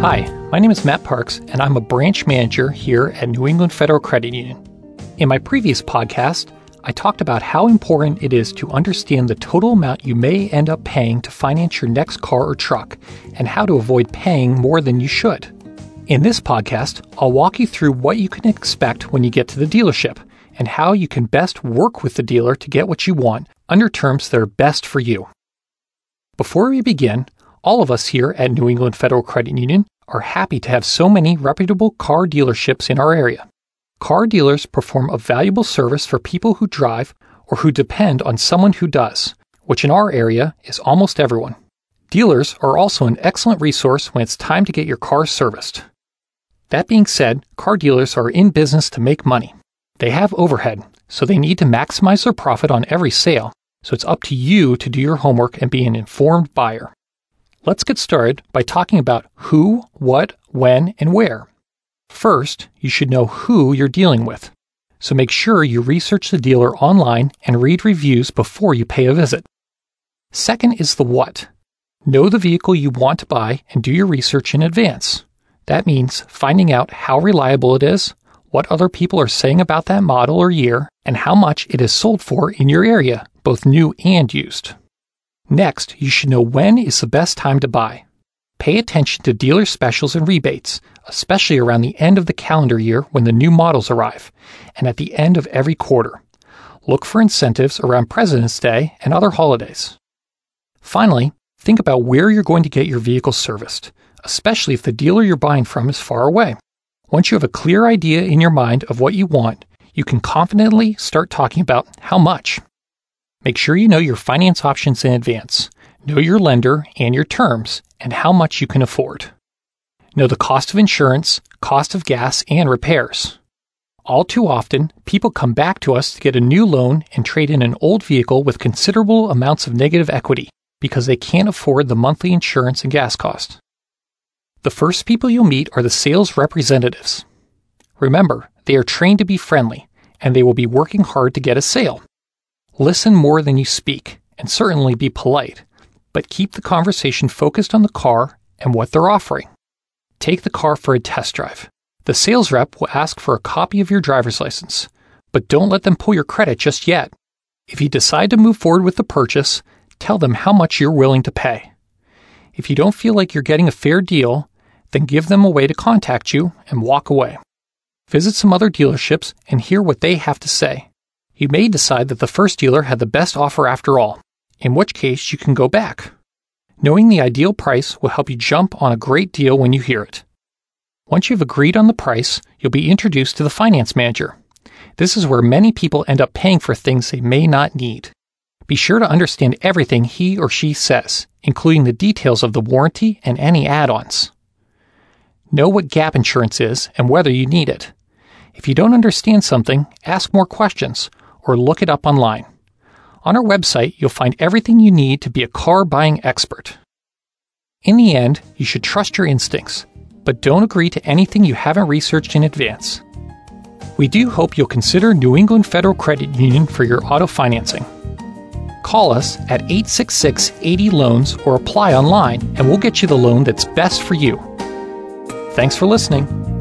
Hi, my name is Matt Parks, and I'm a branch manager here at New England Federal Credit Union. In my previous podcast, I talked about how important it is to understand the total amount you may end up paying to finance your next car or truck, and how to avoid paying more than you should. In this podcast, I'll walk you through what you can expect when you get to the dealership, and how you can best work with the dealer to get what you want under terms that are best for you. Before we begin, all of us here at New England Federal Credit Union are happy to have so many reputable car dealerships in our area. Car dealers perform a valuable service for people who drive or who depend on someone who does, which in our area is almost everyone. Dealers are also an excellent resource when it's time to get your car serviced. That being said, car dealers are in business to make money. They have overhead, so they need to maximize their profit on every sale, so it's up to you to do your homework and be an informed buyer. Let's get started by talking about who, what, when, and where. First, you should know who you're dealing with, so make sure you research the dealer online and read reviews before you pay a visit. Second is the what. Know the vehicle you want to buy and do your research in advance. That means finding out how reliable it is, what other people are saying about that model or year, and how much it is sold for in your area, both new and used. Next, you should know when is the best time to buy. Pay attention to dealer specials and rebates, especially around the end of the calendar year when the new models arrive, and at the end of every quarter. Look for incentives around President's Day and other holidays. Finally, think about where you're going to get your vehicle serviced, especially if the dealer you're buying from is far away. Once you have a clear idea in your mind of what you want, you can confidently start talking about how much. Make sure you know your finance options in advance, know your lender and your terms, and how much you can afford. Know the cost of insurance, cost of gas, and repairs. All too often, people come back to us to get a new loan and trade in an old vehicle with considerable amounts of negative equity because they can't afford the monthly insurance and gas cost. The first people you'll meet are the sales representatives. Remember, they are trained to be friendly, and they will be working hard to get a sale. Listen more than you speak, and certainly be polite, but keep the conversation focused on the car and what they're offering. Take the car for a test drive. The sales rep will ask for a copy of your driver's license, but don't let them pull your credit just yet. If you decide to move forward with the purchase, tell them how much you're willing to pay. If you don't feel like you're getting a fair deal, then give them a way to contact you and walk away. Visit some other dealerships and hear what they have to say. You may decide that the first dealer had the best offer after all, in which case you can go back. Knowing the ideal price will help you jump on a great deal when you hear it. Once you've agreed on the price, you'll be introduced to the finance manager. This is where many people end up paying for things they may not need. Be sure to understand everything he or she says, including the details of the warranty and any add-ons. Know what gap insurance is and whether you need it. If you don't understand something, ask more questions or look it up online. On our website, you'll find everything you need to be a car buying expert. In the end, you should trust your instincts, but don't agree to anything you haven't researched in advance. We do hope you'll consider New England Federal Credit Union for your auto financing. Call us at 866-80-LOANS or apply online, and we'll get you the loan that's best for you. Thanks for listening.